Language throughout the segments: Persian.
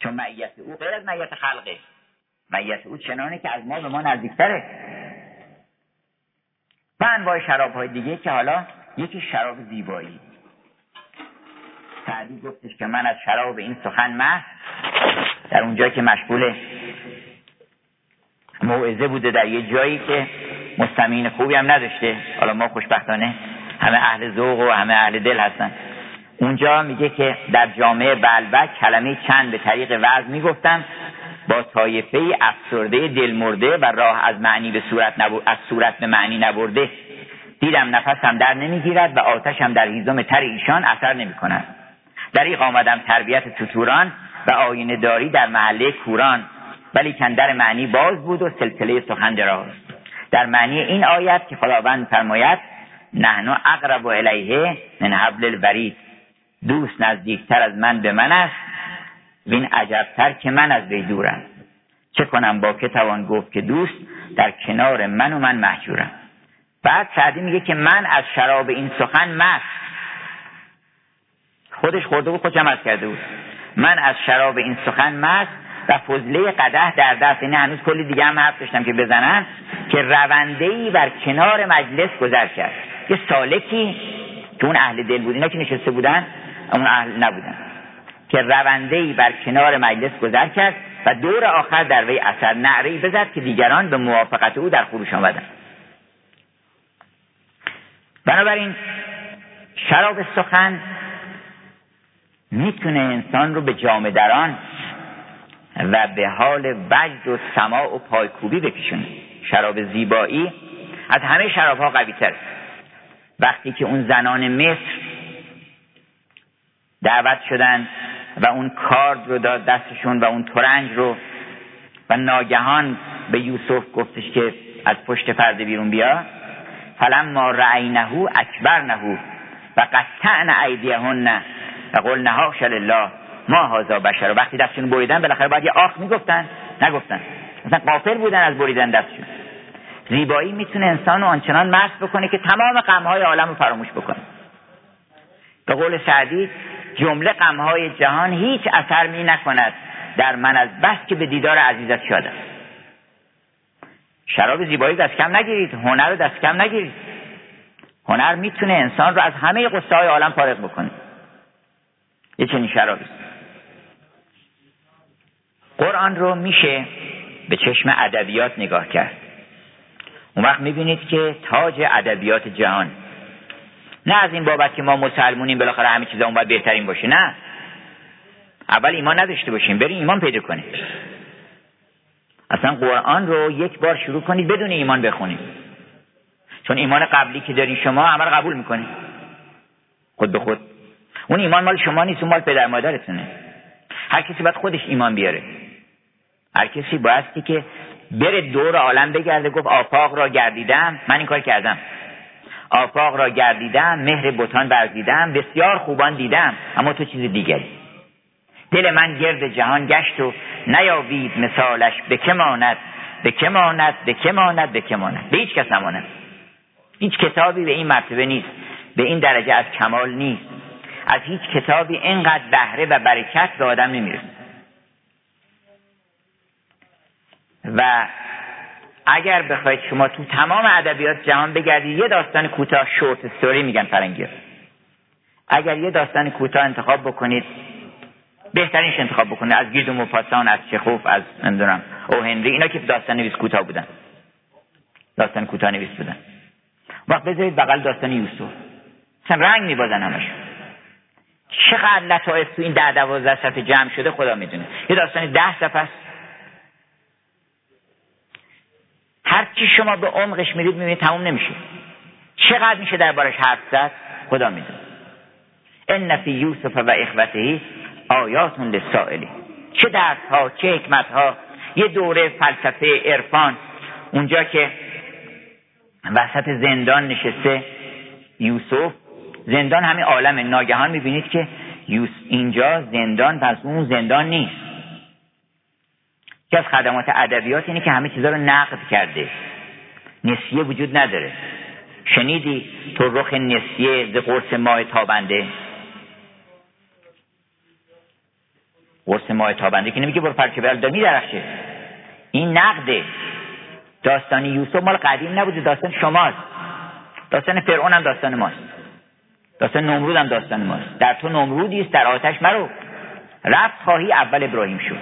چون معیت او غیر از معیت خلقه. معیت او چنانه که از ما به ما نزدیکتره. و انواع شراب‌های دیگه که حالا یکی شراب زیبایی. سعدی گفتش که من از شراب این سخن مست، در اونجا که مشغول موعظه بوده در یه جایی که مستمعین خوبی هم نداشته، حالا ما خوشبختانه همه اهل ذوق و همه اهل دل هستن، اونجا میگه که در جامعه بلبک کلمه چند به طریق وعظ میگفتم، با طایفه افسرده دلمرده و راه از معنی به از صورت به معنی نبرده، دیدم نفسم در نمیگیرد و آتشم در هیزم تر ایشان اثر نمی کند. دریغ آمدم تربیت توتوران و آینه داری در محله کوران، ولی کندر معنی باز بود و سلسله سخن دراز. در معنی این آیت که خداوند فرماید نحن اقرب الیه من حبل الورید، دوست نزدیکتر از من به من است، وین عجبتر که من از وی دورم. چه کنم با که توان گفت که دوست در کنار من و من محجورم. بعد سعدی میگه که من از شراب این سخن مست، خودش خورده بود خودش عمل کرده بود، من از شراب این سخن مست و فضله قدح در دست. این هنوز کلی دیگه هم حرف داشتم که بزنن، که رونده‌ای بر کنار مجلس گذر کرد، یه سالکی که اون اهل دل بود، اینا که نشسته بودن اون اهل نبودن، که رونده‌ای بر کنار مجلس گذر کرد و دور آخر در وی اثر نعره‌ای بزد که دیگران به موافقت او در خروش آمدند. بنابراین شراب سخن میتونه انسان رو به جامه دران و به حال وجد و سماع و پایکوبی بکشونه. شراب زیبایی از همه شراب‌ها قوی تر. وقتی که اون زنان مصر دعوت شدن و اون کارد رو داد دستشون و اون ترنج رو، و ناگهان به یوسف گفتش که از پشت پرده بیرون بیا، فلما رأینه اکبرنه و قطعن ایدیهن و قلن حاش لله ما هذا بشر. وقتی دستشون بریدن بالاخره باید یه آخ میگفتن، نگفتن، مثلا غافل بودن از بریدن دستشون. زیبایی میتونه انسان رو آنچنان مست بکنه که تمام غم‌های عالم رو فراموش بکنه. به قول سعدی جمله غم‌های جهان هیچ اثر می نکند در من از بس که به دیدار عزیزت شدم. شراب زیبایی دست کم نگیرید، هنر رو دست کم نگیرید. هنر میتونه انسان رو از همه غصه‌های عالم فارغ بکنه. یه چنین شرابی. قرآن رو میشه به چشم ادبیات نگاه کرد. اون وقت میبینید که تاج ادبیات جهان، نه از این بابت که ما مسلمونیم بالاخره همه چیزا اون باید بهترین باشه، نه، اول ایمان نداشته باشیم بریم ایمان پیدا کنیم. اصلا قرآن رو یک بار شروع کنید بدون ایمان بخونید، چون ایمان قبلی که دارین شما همه رو قبول میکنید خود به خود. اون ایمان مال شما نیست، اون مال پدر مادرتونه. هر کسی باید خودش ایمان بیاره. هر کسی بایستی که بره دور عالم بگرده، گفت آفاق را گردیدم، من این کار کردم، آفاق را گردیدم، مهر بتان ورزیدم، بسیار خوبان دیدم اما تو چیز دیگری. دل من گرد جهان گشت و نیابید مثالش، به که ماند به که ماند به که ماند به که ماند. به هیچ کس نماند. هیچ کتابی به این مرتبه نیست، به این درجه از کمال نیست. از هیچ کتابی اینقدر بهره و برکت به آدم نمیرسه. و اگر بخواید شما تو تمام ادبیات جهان بگردید، یه داستان کوتاه، شورت استوری میگن فرنگی، اگر یه داستان کوتاه انتخاب بکنید، بهترینش انتخاب بکنید، از گید و موپاسان، از چخوف، از نمیدونم او هنری، اینا که داستان نویس کوتاه بودن، داستان کوتاه نویس بودن، وقت بذارید بغل داستان یوسف، مثلا رنگ میبازن همشون. چقدر لطایف تو این 10-12 صفحه جمع شده خدا میدونه. یه داستان 10 صفحه است، هر چی شما به عمقش میرید میبینید تموم نمیشه. چقدر میشه دربارش حرف زد خدا میدونه. ان فی یوسف و اخوته آیات للسائلین. چه درس‌ها، چه حکمت‌ها. یه دوره فلسفه عرفان، اونجا که وسط زندان نشسته یوسف، زندان همین عالم، ناگهان میبینید که اینجا زندان پس اون زندان نیست. که از خدمات ادبیات اینه که همه چیزا رو نقد کرده، نسیه وجود نداره. شنیدی تو رخ نسیه ز قرص ماه تابنده؟ قرص ماه تابنده که نمیگه برو پرچه بر دمی درخشه. این نقده. داستان یوسف مال قدیم نبوده، داستان شماست. داستان فرعون هم داستان ماست. داستان نمرود هم داستان ماست. در تو نمرودی است در آتش مرو، رفت خواهی اول ابراهیم شد.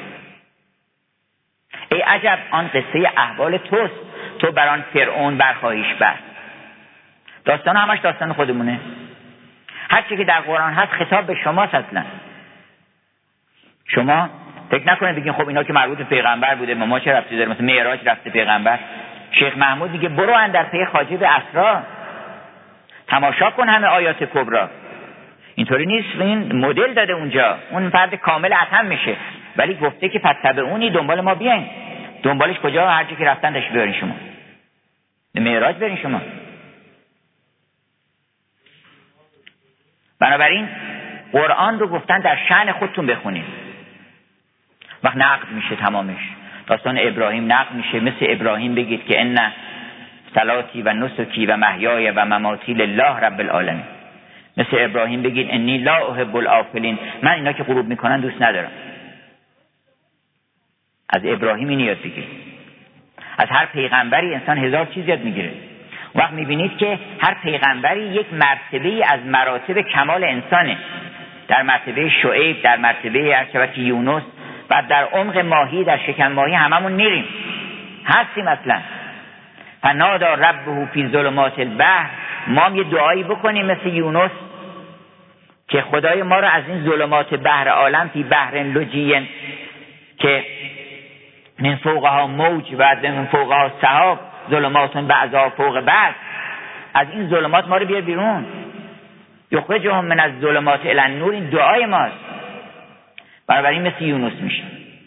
ای عجب آن قصه احوال توست، تو بران فرعون برخواهیش بر. داستان همش داستان خودمونه. هر چی که در قرآن هست خطاب به شماست. اصلا شما فکر نکنید بگین خب اینا که مربوط به پیغمبر بوده، ما چه ربطی داره؟ مثلا معراج رفته پیغمبر. شیخ محمود میگه برو اندر پی خواجه به اسرار، تماشا کن همه آیات کبرا. اینطوری نیست. این مدل داده اونجا، اون فرد کامل اتم میشه، ولی گفته که پس تبعونی، دنبال ما بیاین. دنبالش کجا؟ هر جا که رفتن تشریف بیارین شما، به معراج برین شما. بنابراین قرآن رو گفتن در شأن خودتون بخونید. وقت نقد میشه تمامش. داستان ابراهیم نقد میشه. مثل ابراهیم بگید که ان صلاتی و نسکی و محیای و مماتی لله رب العالمین. مثل ابراهیم بگید انی لا احب الافلین، من اینا که غروب میکنن دوست ندارم. از ابراهیم این یاد بگیرید. از هر پیغمبری انسان هزار چیز یاد میگیره. وقت میبینید که هر پیغمبری یک مرتبه‌ای از مراتب کمال انسانه. در مرتبه شعیب، در مرتبه ارشبت یونس و در عمق ماهی، در شکم ماهی هممون میریم، هستیم اصلا. فنادا ربه فی ظلمات البحر، ما هم یه دعایی بکنیم مثل یونس که خدای ما رو از این ظلمات بحر عالم، فی بحر لجی که من فوقها موج و من فوقها سحاب ظلمات بعضها فوق بعض، از این ظلمات ما رو بیار بیرون. یخرجهم من الظلمات الی النور، این دعای ماست. بنابراین مثل یونس میشه.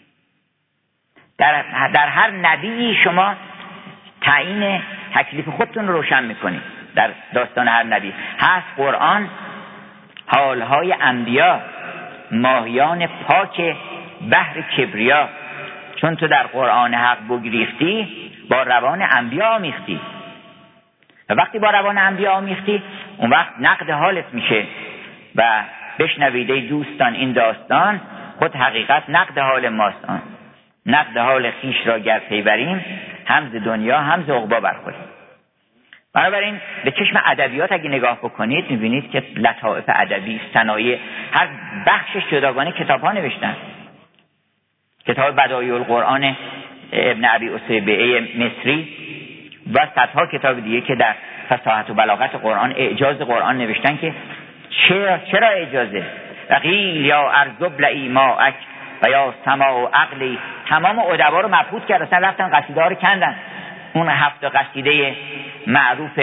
در هر نبی شما تعیین تکلیف خودتون رو روشن میکنید. در داستان هر نبی هست قرآن حالهای انبیا، ماهیان پاک بحر کبریا. چون تو در قرآن حق بگریختی با روان انبیا آمیختی، و وقتی با روان انبیا آمیختی اون وقت نقد حالت میشه. و بشنوید ای دوستان این داستان، خود حقیقت نقد حال ماست آن. نقد حال خیش را گر پیبریم، هم ز دنیا هم ز عقبی برخوریم. بنابراین به چشم ادبیات اگه نگاه بکنید میبینید که لطائف ادبی، صنایع، هر بخشش جداگانه کتاب‌ها نوشتن. کتاب بدایع القرآن ابن ابی اسیبعه مصری و صدها کتاب دیگه که در فصاحت و بلاغت قرآن، اعجاز قرآن نوشتن که چرا اعجازه؟ وقیل یا ارض ابلعی ماءک و یا سماء عقلی. تمام ادبا رو مبهوت کرد، اصلا رفتن قصیده ها رو کندن. اون 7 قصیده معروف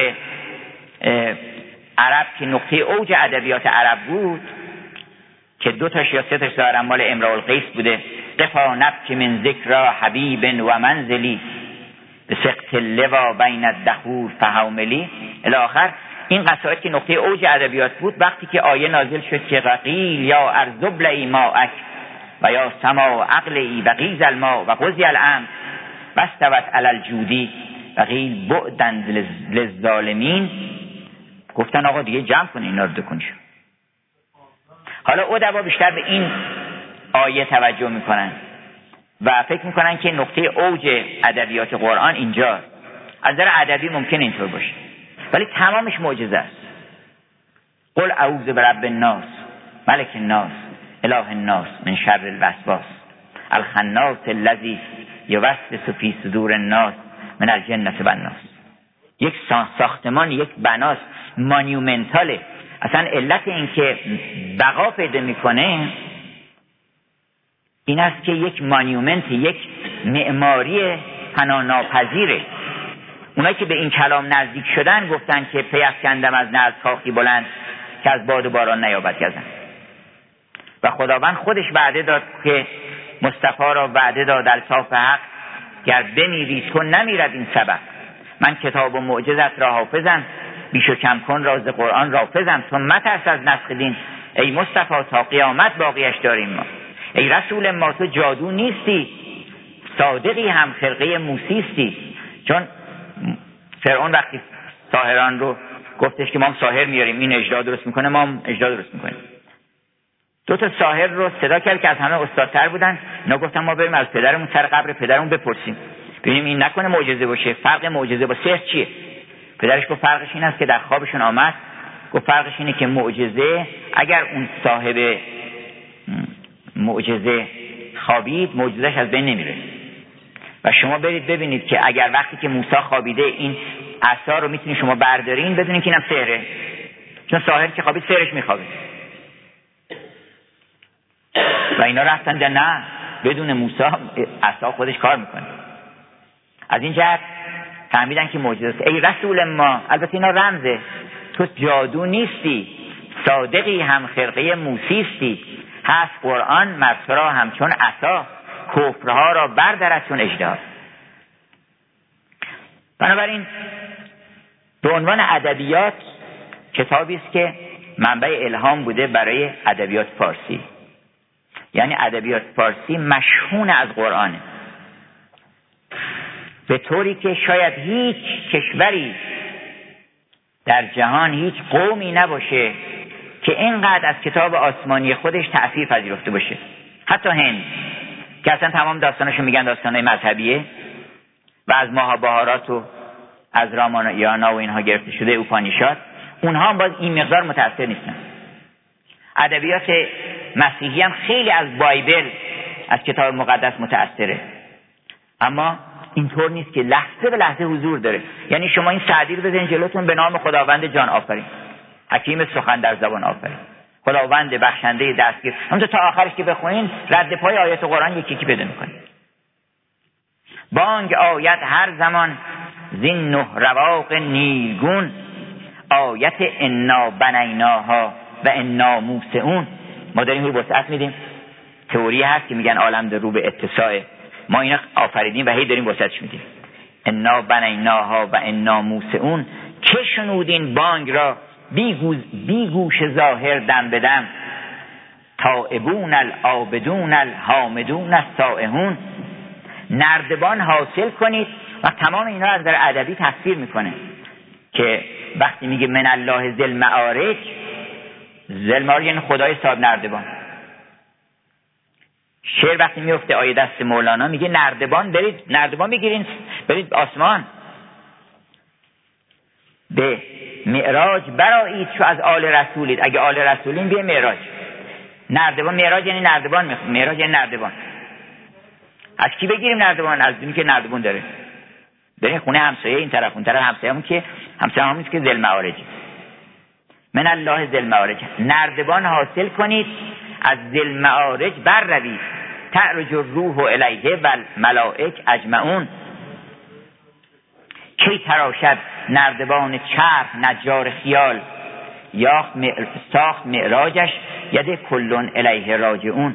عرب که نقطه اوج ادبیات عرب بود که 2 تاش یا 3 تاش ظاهرا مال امرؤ القیس بوده. قفا نبک من ذکر حبیب و منزلی به سقط اللوا بین الدخور فحوملی الی آخر. این قصائد که نقطه اوج ادبیات بود، وقتی که آیه نازل شد که وقیل یا ارض ابلعی ماءک و یا سماء عقلی و غیض الماء و قضی الامر و استوت علی الجودی و قیل بعدا للظالمین، گفتن آقا دیگه جمع کن اینا رو دکنش. حالا ادبا بیشتر به این آیه توجه میکنن و فکر میکنن که نقطه اوج ادبیات قرآن اینجاست. از نظر ادبی ممکن اینطور باشه، ولی تمامش معجزه است. قل اعوذ برب الناس ملک الناس اله الناس من شر الوسواس الخناس الذی یوسوس فی صدور الناس من الجنة والناس. یک ساختمان، یک بناست، مانیومنتاله. اصلا علت این که بقا پیدا میکنه این است که یک مانیومنت، یک معماری فنا ناپذیره. اونایی که به این کلام نزدیک شدن گفتن که پیافکندم از نعل کاخی بلند که از باد و باران نیابد گزند. و خداوند خودش وعده داد که مصطفی را وعده داد الطاف حق، گر بمیری تو نمیرد این سبق. من کتاب و معجزت را حافظم، بیش و کم کن راز قرآن رافظم. تو مترس از نسخ دین ای مصطفی، تا قیامت باقیش داریم ما. ای رسول ما تو جادو نیستی، صادقی هم خرقه موسیستی. چون فرعون وقتی ساحران رو گفتش که ما هم ساحر میاریم، این اژدها درست میکنه، ما هم اژدها درست میکنیم. دو تا ساحر رو صدا کرد که از همه استادتر بودن. اینا گفتن ما بریم از پدرمون سر قبر پدرمون بپرسیم ببینیم این نکنه معجزه باشه. فرق معجزه با سحر چیه؟ پدرش گفت فرقش این است که در خوابشون آمد، گفت فرقش اینه که معجزه اگر اون صاحب معجزه خوابید معجزهش از بین نمیره. و شما برید ببینید که اگر وقتی که موسی خوابیده این عصا رو میتونید شما بردارین بدونید که اینم سحره، چون ساحر که خوابید سحرش میخوابه. و اینا رفتن در نه بدون موسی عصا خودش کار میکنه. از این جهت فهمیدن که معجزه است. ای رسول ما، البته اینا رمزه، تو جادو نیستی، صادقی هم خرقه موسیستی، هست قرآن مرسرا همچون عصا، کفرها را بردارد چون اژدها. بنابراین به عنوان ادبیات کتابی است که منبع الهام بوده برای ادبیات فارسی. یعنی ادبیات فارسی مشحون از قرآنه، به طوری که شاید هیچ کشوری در جهان، هیچ قومی نباشه که اینقدر از کتاب آسمانی خودش تأثیر پذیرفته باشه. حتی هند که اصلا تمام داستانشو میگن داستانای مذهبیه و از ماهابهارات و از رامایانا و اینها گرفته شده، اوپانیشاد، اونها هم باز این مقدار متأثر نیستن. ادبیات مسیحی هم خیلی از بایبل، از کتاب مقدس متأثره، اما اینطور نیست که لحظه به لحظه حضور داره. یعنی شما این سعدی رو بزنید جلوتون، به نام خداوند جان آفرین، حکیم سخن در زبان آفرین، خداوند بخشنده دستگیر، همونطور تا آخرش که بخونین رد پای آیات قرآن یکی یکی پیدا می‌کنید. بانگ آیت هر زمان زین نه رواق نیلگون، آیت انا بنیناها و انا موسعون. ما داریم رو وسعت میدیم. تئوری هست که میگن عالم در رو به اتساع، ما اینا آفریدیم و هی داریم وسعتش میدیم. انا بنیناها و انا موسعون، که شنودین بانگ را بی گوش ظاهر دم بدم، تائبون العابدون الحامدون السائحون. نردبان حاصل کنید. و تمام اینا از در ادبی تفسیر میکنه که وقتی میگه من الله ذی المعارج، ذی المعارج یعنی خدای صاحب نردبان. شعر وقتی میفته آیه دست مولانا میگه نردبان، برید نردبان بگیرین، برید آسمان، به معراج برایید چو از آل رسولید. اگه آل رسولین بیه معراج. نردبان، معراج یعنی نردبان، معراج یعنی نردبان. از کی بگیریم نردبان؟ از اونی که نردبان داره. برین خونه همسایه این طرف اون طرف، همسایه‌مون که همسایه‌مون که ذل معارج، من الله ذل معارج. نردبان حاصل کنید، از ذل معارج بر روید، تعرج الروح الیه و الملائک اجمعون. کی تراشد نردبان چرخ نجار خیال، ساخت معراجش ید کلون الیه راجعون.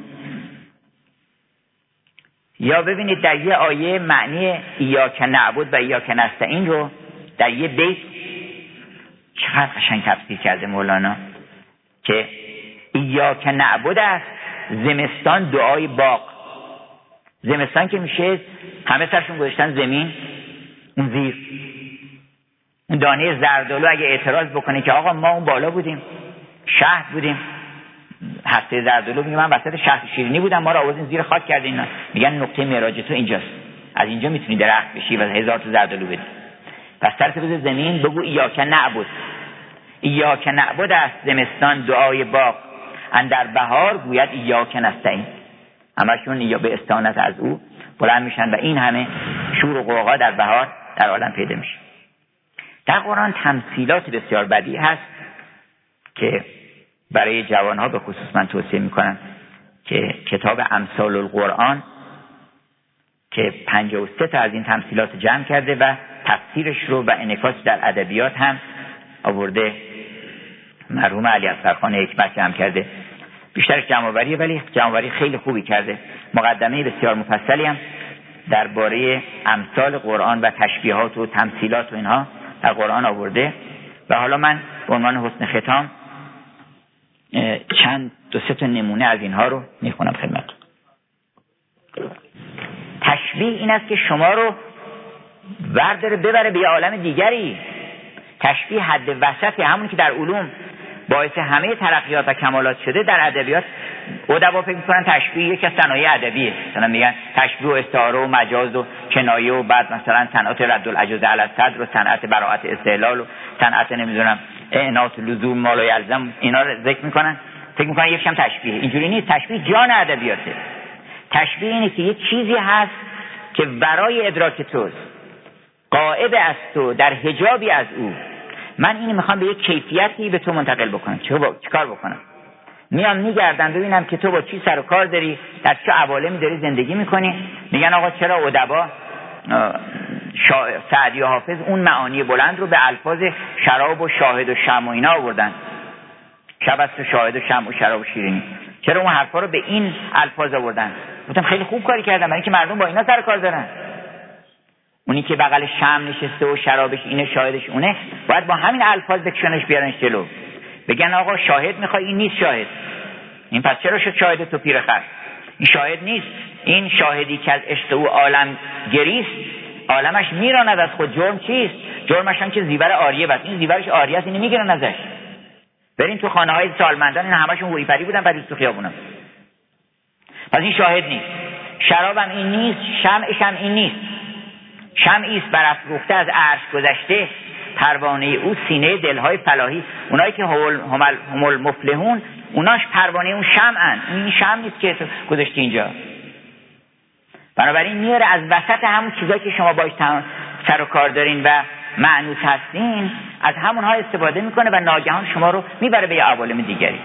یا ببینید در یه آیه معنی ایاک نعبد و ایاک نستعین رو در یه بیت چقدر قشنگ تفسیر کرده مولانا که ایاک نعبد است زمستان دعای باغ. زمستان که میشه همه سرشون گذاشتن زمین، اون زیر اون دانه زردالو اگه اعتراض بکنه که آقا ما اون بالا بودیم، شهد بودیم، هسته زردالو میگه من وسط شهد شیرینی بودم، ما رو آوردین زیر خاک کردین. میگن نقطه معراج تو اینجاست، از اینجا میتونی درخت بشی و 1000 تا زردالو بدی. پس سرت بذار زمین، بگو ایاک نعبد. ایاک نعبد است زمستان دعای باغ، اندر بهار گوید ایاک نستعین. همشون یا به استعانت از او بلند میشن و این همه شور و غوغا در بهار در عالم پیدا میشه. در قرآن تمثیلات بسیار بدیع هست که برای جوانها به خصوص من توصیه میکنم که کتاب امثال القرآن که 53 تا از این تمثیلات جمع کرده و تفسیرش رو و انعکاس در ادبیات هم آورده. مرحوم علی اصغرخان حکمت جمع کرده، بیشترش جمع‌آوریه ولی جمع‌آوری خیلی خوبی کرده. مقدمه بسیار مفصلی هم درباره امثال قرآن و تشبیهات و تمثیلات و اینها در قرآن آورده. و حالا من به عنوان حسن ختام چند دو سه تا نمونه از اینها رو میخونم خدمتتون. تشبیه این است که شما رو برداره ببره به یه عالم دیگری. تشبیه حد وسطی، همون که در علوم باعث همه ترقیات و کمالات شده در ادبیات. ادبا فکر می‌کنن تشبیه یک از صنایع ادبیه، مثلا میگن تشبیه و استعاره و مجاز و کنایه و بعد مثلا صنعت رد الاجوز علی الصدر و صنعت براءت استحلال و صنعت نمیدونم اعنات لزوم ما لا یلزم، اینا رو ذکر می‌کنن، فکر می‌کنن یکم تشبیه. اینجوری نیست. تشبیه جان ادبیاته. تشبیه اینه که یک چیزی هست که برای ادراک توست، غائب از تو، در حجابی از او. من اینو میخوام به یک کیفیتی به تو منتقل بکنم. چیکار بکنم؟ میام میگردم ببینم که تو با چی سر و کار داری، در چه عوالمی داری زندگی میکنی. میگن آقا چرا ادبا سعدی و حافظ اون معانی بلند رو به الفاظ شراب و شاهد و شمع و اینا آوردن، شب است و شاهد و شمع و شراب و شیرینی، چرا اون حرفا رو به این الفاظ آوردن؟ گفتم خیلی خوب کاری کردن، برای اینکه مردم با اینا سر کار دارن. اونی که بغل شمع نشسته و شرابش اینه، شاهدش اونه، باید با همین الفاظ بکشنش بیارنش جلو، بگن آقا شاهد میخوای، این نیست شاهد. این پس چرا شد شاهد تو پیرخر؟ این شاهد نیست. این شاهدی که از عشق او عالم گریست، عالمش میراند از خود. جرم چیست؟ جرمش هم که زیور آریه بس. این زیورش آریه است، اینو میگیرن ازش. برین تو خانه های سالمندان، این همشون هوی پری بودن پریز تو خیابونا. پس این شاهد نیست. شرابم این نیست، شمعش هم این نیست. شمعی است برافروخته از عرش گذشته، پروانه او سینه دلهای فلاحی. اونایی که هم المفلحون، اوناش پروانه اون شمعن. این شمع نیست که گذاشتی اینجا. بنابراین میاره از وسط همون چیزایی که شما باش سر و کار دارین و معنوس هستین، از همونها استفاده میکنه و ناگهان شما رو میبره به یه عوالم دیگری.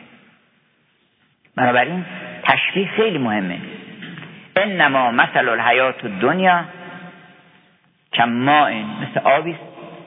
بنابراین تشبیه خیلی مهمه. انما مثل الحیات الدنیا کماء، مثل آبی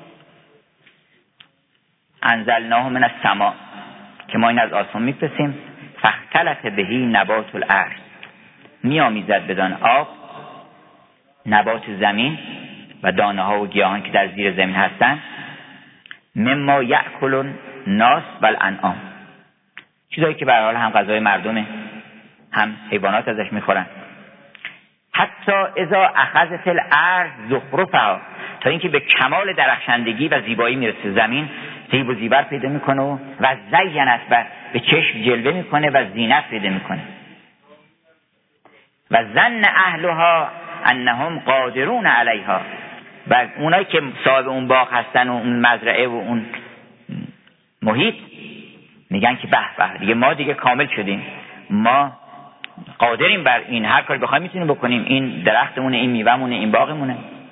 انزلناه من السماء، که ما این از آسمان میپرسیم، فاختلط بهی نبات الارض، میامیزد بدان آب نبات زمین و دانه ها و گیاهان که در زیر زمین هستن، مما یأکل الناس و الانعام، چیزایی که به هر حال هم غذای مردمه هم حیوانات ازش میخورن. حتی اذا اخذت الارض زخرفها، تا اینکه به کمال درخشندگی و زیبایی میرسه. زمین زیب و زیور پیدا میکنه و زینت و به چشم جلوه میکنه و زینت پیدا میکنه. و ظن اهلها انهم قادرون علیها، و اونایی که صاحب اون باغ هستن و اون مزرعه و اون محیط میگن که به به دیگه ما دیگه کامل شدیم، ما قادریم بر این، هر کاری بخوایم میتونیم بکنیم، این درختمونه، این میوه‌مونه، این باغمونه.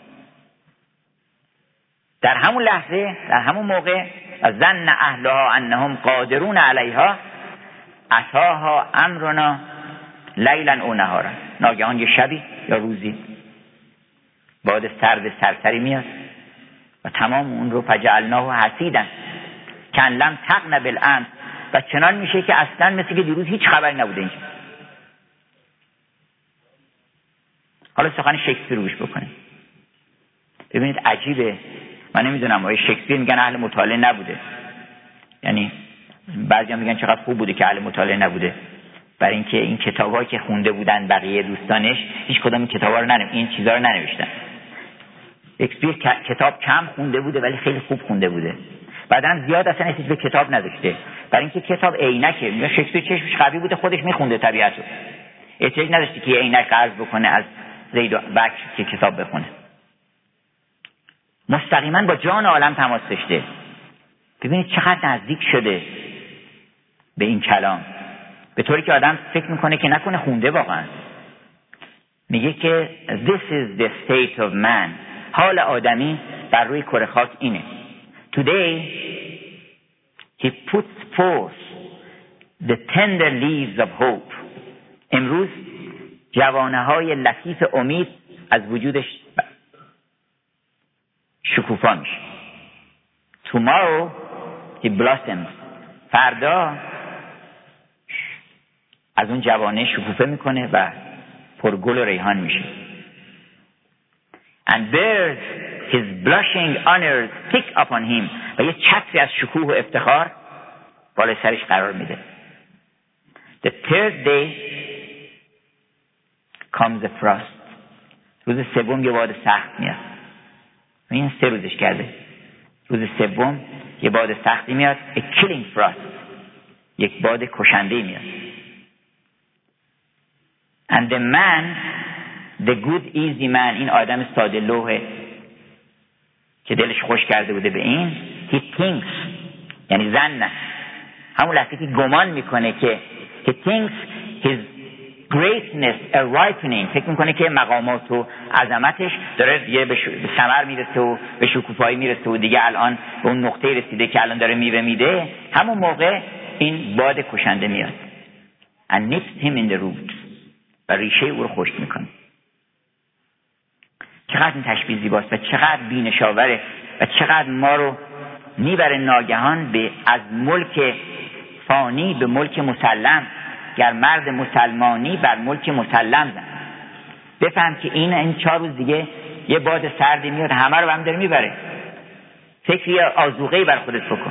در همون لحظه، در همون موقع، ظن اهلها انهم قادرون علیها اتاها امرنا لیلا او نهارا، ناگهان یه شبی یا روزی باد سرد سرسری میاد و تمام اون رو فجعلناه حصیدا کان لم تغن بالامس، و چنان میشه که اصلا مثل که دیروز هیچ خبری نبوده اینجا. حالا سخن شکسپیر رو گوش بکنید، ببینید عجیبه. من نمیدونم آیا شکسپیر میگن اهل مطالعه نبوده، یعنی بعضیا میگن چقدر خوب بوده که اهل مطالعه نبوده، برای اینکه این کتابایی که خونده بودن بقیه دوستانش هیچ کدوم این کتابا رو این چیزا رو ننوشتن. شکسپیر کتاب کم خونده بوده ولی خیلی خوب خونده بوده. بعدن زیاد اصلا اساس به کتاب نذاشته، برای اینکه کتاب عینکه. میگه شکسپیر چشمش قوی بوده، خودش میخونده طبیعتو، احتیاج نداشته که عینک قرض بکنه از زید و بکر که کتاب بخونه. مستقیما با جان عالم تماس داشته. ببینید چقدر نزدیک شده به این کلام، به طوری که آدم فکر میکنه که نکنه خونده واقعا. میگه که this is the state of man، حال آدمی بر روی کره خاک اینه. Today he puts forth the tender leaves of hope، امروز جوانه های لطیف امید از وجودش شکوفا میشه. Tomorrow he blossoms، فردا از اون جوانه شکوفه میکنه و پرگل و ریحان میشه. And bears his blushing honors pick upon him، و یه چتری از شکوه و افتخار بالای سرش قرار میده. The third day comes the frost، روز سوم یه باد سخت میاد. این 3 روزش کرده. روز سوم یه باد سختی میاد، a killing frost، یک باد کشنده میاد. and the man the good easy man، این آدم ساده لوحه که دلش خوش کرده بوده به این، he thinks یعنی زن، همون لحظه که گمان میکنه که he thinks his greatness a ripening، فکر میکنه که مقامات و عظمتش داره دیگه به ثمر میرسه و به شکوفایی میرسه و دیگه الان به اون نقطه رسیده که الان داره میوه میده، همون موقع این باد کشنده میاد and nips him in the root و ریشه او رو خشک میکنه. چقدر این تشبیه زیباست و چقدر بی‌نشاوره و چقدر ما رو میبره ناگهان به از ملک فانی به ملک مسلم. گر مرد مسلمانی بر ملک مسلم زن. بفهم که این 4 روز دیگه یه باد سردی میاد همه رو هم داره میبره. فکری آذوقه‌ای بر خودت بکن.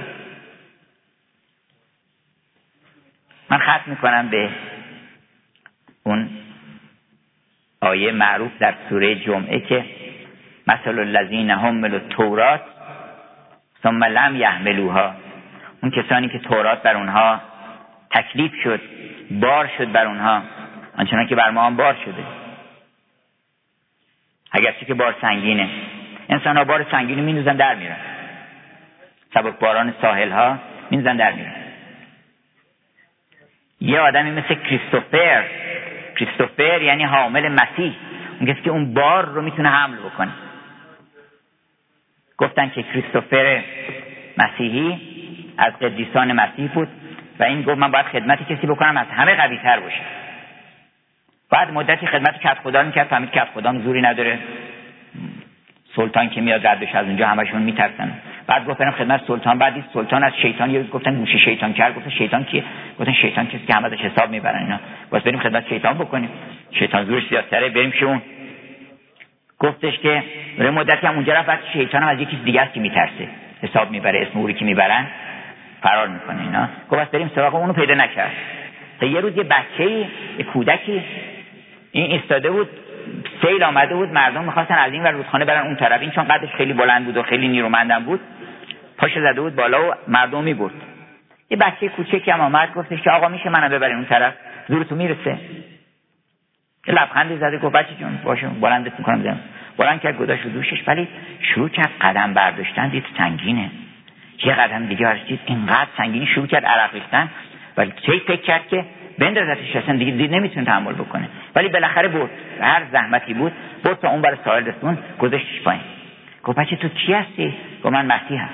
من ختم میکنم به اون آیه معروف در سوره جمعه که مثل الذین حملوا التوراة ثم لم یحملوها، اون کسانی که تورات بر اونها تکلیف شد، بار شد بر اونها آنچنان که بر ما هم بار شده، اگرچه که بار سنگینه. انسان ها بار سنگینی می‌نوزن در میرن، سبک باران ساحل ها می‌نوزن در میرن. یه آدمی مثل کریستوفر یعنی حامل مسیح، اون کسی که اون بار رو میتونه حمل بکنه. گفتن که کریستوفر مسیحی از قدیسان مسیح بود و این گفت من باید خدمت کسی بکنم از همه قوی تر باشه. بعد مدتی خدمت کدخدا میکرد، فهمید کدخدا زوری نداره، سلطان که میاد رد بشه از اونجا همشون میترسن. بعد گفت برم خدمت سلطان. بعدی سلطان از شیطان یه روز گفتن گوشه شیطان کرد. گفت شیطان کیه؟ گفتن شیطان کسی که همه ازش حساب میبرن اینا، واسه بریم خدمت شیطان بکنیم، شیطان زورش زیادتره، بریم شون. گفتش که برای مدتی هم اونجا رفت، شیطان هم از یکی دیگه است که میترسه، حساب میبره، اسم اوری که میبرن فرار میکنه اینا. گفت بریم سراغ اونو، پیدا نکرد. تا یه روز یه بچه‌ای، یه کودکی این ایستاده بود، سیل آمده بود، مردم می‌خواستن از این ور رودخانه برن اون طرف. این چون قدش خیلی بلند بود و خیلی نیرومندم بود، پاشو زده بود بالا و مردم می‌برد. یه بچه کوچکی هم آمد گفتش که آقا میشه منو ببرین اون طرف، زورتون میرسه؟ یه لبخند زد گفت بچه جون باشه بلندت می‌کنم برم. بلند کرد گذاشت رو دوشش، ولی شروع کرد قدم برداشتن، دید سنگینه. یه قدم دیگه برداشت، اینقدر سنگینی، شروع کرد عرق ریختن، ولی فکر کرد که بندازتش، اصلا دیگه دید نمیتونه تحمل بکنه، ولی بالاخره برد، هر زحمتی بود برد تا اون بر ساحل رسون، گذاشتش پایین. گفت بچه تو کی هستی؟ گفت من مسیحم.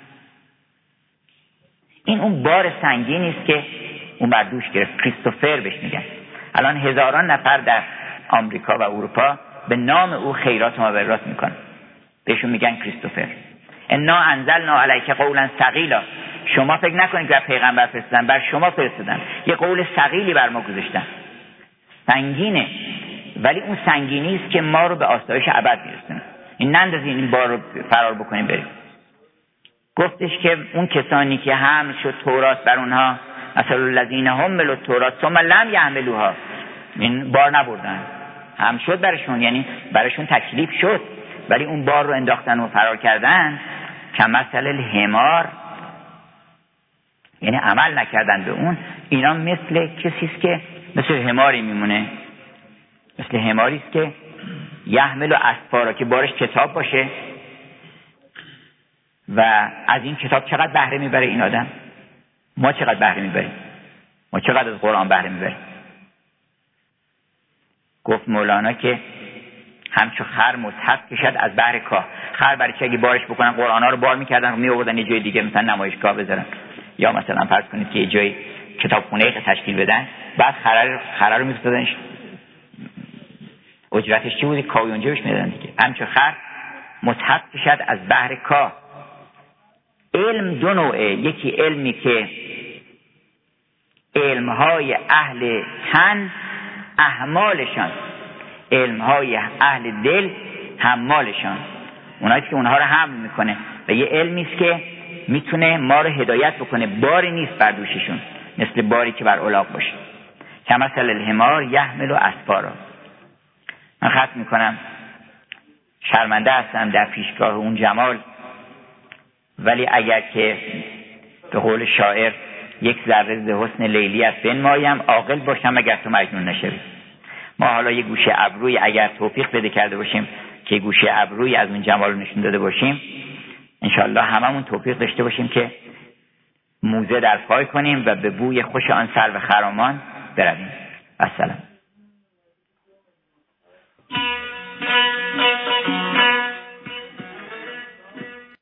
این اون بار سنگینی است که اون بر دوش گرفت. کریستوفر بهش میگن. الان هزاران نفر در آمریکا و اروپا به نام او خیرات و مبررات میکنن، بهشون میگن کریستوفر. انا انزلنا علیک قولا ثقیلا، شما فکر نکنید که پیغمبر فرستادن، بر شما فرستادن، یه قول ثقیلی بر ما گذاشتن. سنگینه، ولی اون سنگینی است که ما رو به آسایش ابد میرسونه. این نندازین این بار رو فرار بکنیم بریم. گفتش که اون کسانی که حمل شد تورات بر اونها، مثل الذین حملوا التوراة ثم لم یحملوها، این بار نبردن، حمل شد برشون، یعنی برشون تکلیف شد، ولی اون بار رو انداختن و فرار کردن. کمثل الحمار، یعنی عمل نکردن به اون. اینا مثل کسی است که مثل حماری میمونه، مثل حماری است که یحمل و اسفارا، که بارش کتاب باشه و از این کتاب چقدر بهره میبره این آدم. ما چقدر بهره میبریم؟ ما چقدر از قرآن بهره میبریم؟ گفت مولانا که همچو خر مصحف کشد از بحر کاه. خر برای چه اگه بارش بکنن قرآن ها رو بار میکردن، میآوردن یه جای دیگه مثلا نمایشگاه بذارن، یا مثلا فرض کنید که یه جای کتابخونه تشکیل بدن، بعد خر رو می‌فرستادن، اجرتش چی بود؟ کاویونجه بهش میدادن دیگه. همچو خر مصحف کشد از بحر کاه. علم دو نوعه، یکی علمی که علمهای اهل تن احمالشان، علمهای اهل دل حمالشان، اونایی که اونها رو حمل میکنه، و یه علمی است که میتونه ما رو هدایت بکنه، باری نیست بر دوششون، مثل باری که بر الاغ باشه. کمثل الحمار یحمل اسفارا. من ختم میکنم. شرمنده هستم در پیشگاه اون جمال ولی اگر که به قول شاعر یک ذره ز حسن لیلی است بنمایم، عاقل باشم اگر تو مجنون نشوی. ما حالا یه گوشه ابروی اگر توفیق بده کرده باشیم که گوشه ابروی از اون جمال نشون داده باشیم، انشالله هممون توفیق داشته باشیم که موزه در پای کنیم و به بوی خوش آن سرو خرامان برویم. السلام.